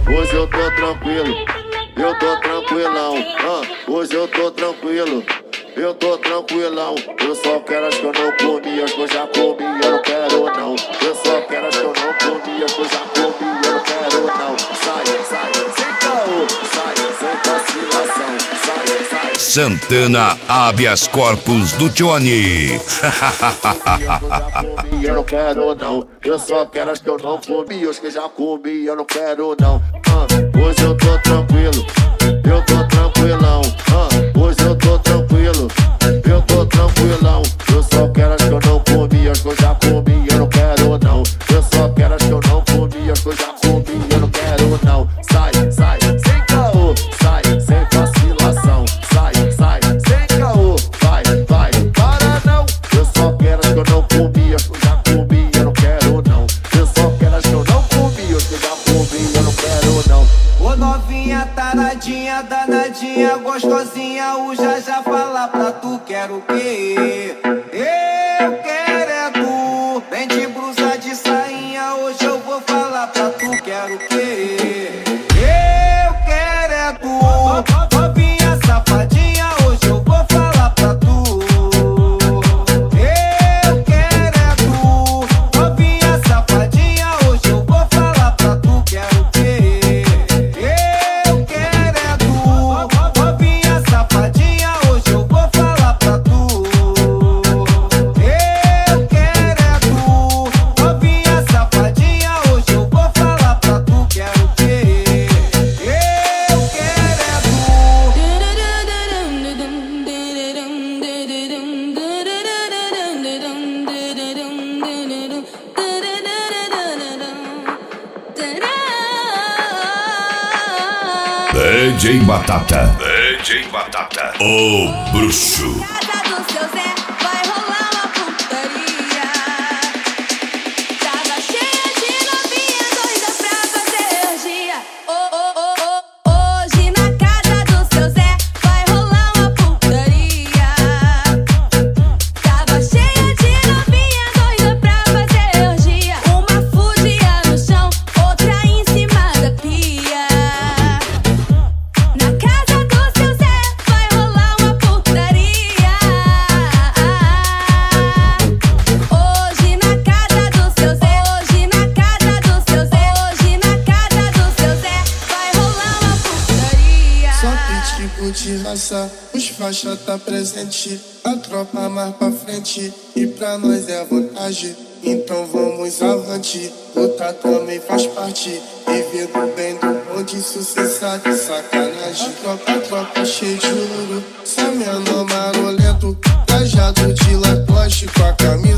hoje eu tô tranquilo, eu tô tranquilão. Hoje eu tô tranquilo, eu tô tranquilão. Eu só quero as que eu não comi, as que eu já comi, eu não quero não. Eu só quero as que eu não comi, as que eu já comi, eu não quero não. Sai, sai, sem caô, sai, sem vacilação. Sai, sai. Santana habeas corpus do Johnny. Eu não quero não, eu só quero as que eu não comi, as que eu já comi, eu não quero não. Hoje eu tô tranquilo, eu tô tranquilão. Hoje eu tô tranquilo, eu tô tranquilão. Eu só quero as que eu não comi, as que eu já comi, eu não quero não. Eu só quero as que eu não comi, as que eu já comi, eu não quero não. Sai, sai, sem caô, sai, sem vacilação. Sai, sai, sem caô, vai, vai, para não. Eu só quero as que eu não comi, as que eu já comi, eu não quero não. Eu só quero as que eu não comi, as que eu já comi, eu não quero não. Ô novinha, taradinha, danadinha, gostosinha, o já fala pra tu, quero o quê? Eu quero é tu, vem de blusa de sainha, hoje eu vou falar pra tu, quero o quê? Eu quero é tu, novinha safadinha, hoje eu vou falar pra tu. Eu quero é tu, novinha safadinha, hoje eu vou falar pra tu, quero o quê? Eu quero é tu, novinha safadinha, hoje eu vou falar pra tu. Eu quero é tu, novinha safadinha, hoje eu vou falar pra tu, quero o quê? Eu quero é DJ Batata. DJ Batata. O bruxo. Casa do seu Zé vai rolar uma putaria. Tava cheia de novinha doida pra fazer orgia. Hoje na casa do seu Zé vai rolar uma putaria. Tava cheia de novinha doida pra fazer orgia. Uma fugia no chão, outra em cima da pia. Na casa do seu Zé vai rolar uma putaria. Hoje na casa do seu Zé, hoje na casa do seu Zé, hoje na casa do seu Zé vai rolar uma putaria. Só pitbull de raça, os faixa tá presente, a tropa mais pra frente, e pra nós é vantagem, então vamos avante, lutar também faz parte, vivendo bem do bonde, sucesso de sacanagem. A tropa cheia de ouro, Samiano marolento, trajado de lacoste com a camisa